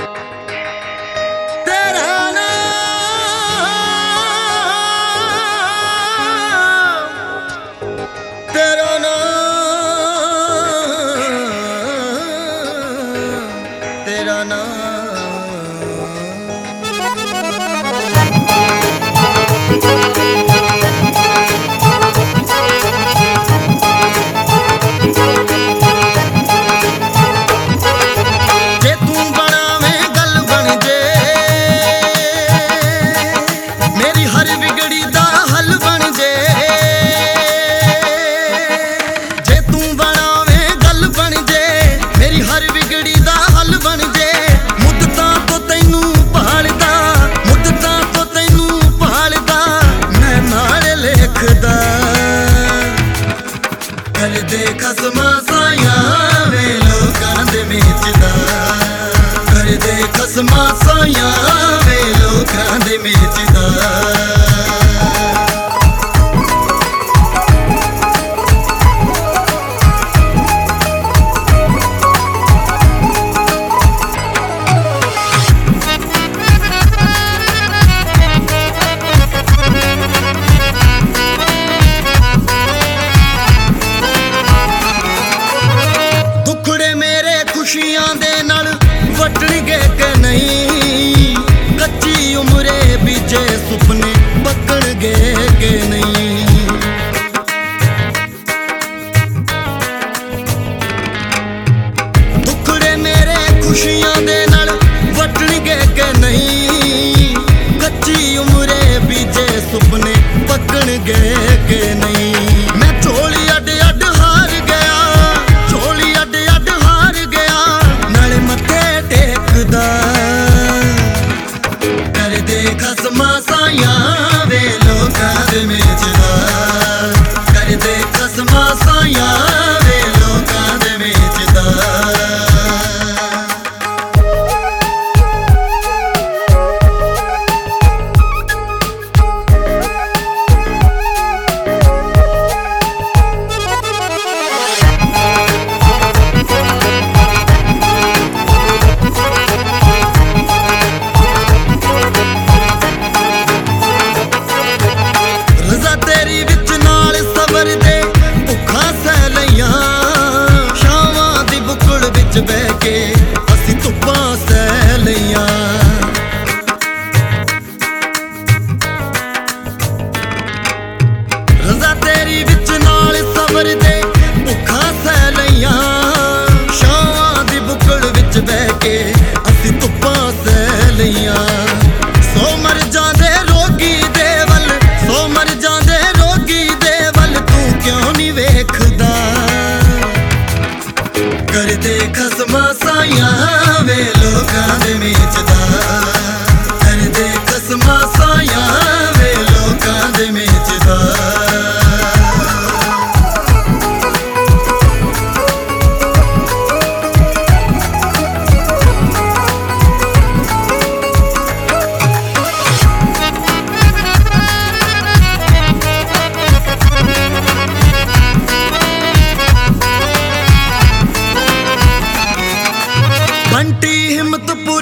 ਕਰਦੇ ਖਸਮਾਂ ਸਾਇਆਂ ਵੇ ਲੋਕਾਂ ਦੇ ਵਿੱਚ ਦਾ ਕਰਦੇ ਖਸਮਾਂ ਸਾਇਆਂ ਵੇ ਲੋਕਾਂ ਦੇ ਵਿੱਚ ਦਾ खुशियां दे नाल वटणगे के नहीं कच्ची उमरे बीजे सुपने पकणगे के नहीं दुखड़े मेरे खुशियां दे नाल वटणगे के नहीं कच्ची उमरे बीजे सुपने पकणगे के नहीं मैं झोली अड अड हार गया झोली अड अड ਕਰਦੇ ਖਸਮਾਂ ਸਾਇਆਂ ਵੇ ਲੋਕਾਂ ਦੇ ਵਿੱਚ ਦਾ ਕਰਦੇ ਖਸਮਾਂ ਸਾਇਆਂ ਵੇ ਲੋਕਾਂ ਦੇ ਵਿੱਚ ਦਾ ਬਹਿ ਕੇ ਅਸੀਂ ਧੁੱਪਾਂ ਸਹਿ ਲਈਆਂ ਰਜ਼ਾ ਤੇਰੀ ਵਿੱਚ ਨਾਲ ਸਬਰ ਦੇ ਭੁੱਖਾਂ ਸਹਿ ਲਈਆਂ ਛਾਵਾਂ ਦੀ ਬੁੱਕਲ ਵਿੱਚ ਬਹਿ ਕੇ ਅਸੀਂ ਧੁੱਪਾਂ ਸਹਿ ਲਈਆਂ ਸੋ ਮਰ ਜਾਂਦੇ ਰੋਗੀ ਦੇ ਵੱਲ ਸੋ ਮਰ ਜਾਂਦੇ ਰੋਗੀ ਦੇ ਵੱਲ ਤੂੰ ਕਿਉਂ ਨਹੀਂ ਵੇਖਦਾ ਕਰਦੇ ਖਸਮਾਂ ਸਾਇਆਂ ਵੇ ਲੋਕਾਂ ਦੇ ਵਿੱਚ ਦਾ ਕਰਦੇ ਖਸਮਾਂ ਸਾਇਆਂ ਵੇ ਲੋਕਾਂ ਦੇ ਵਿੱਚ ਦਾ ਬੰਟੀ ਹਿੰਮਤ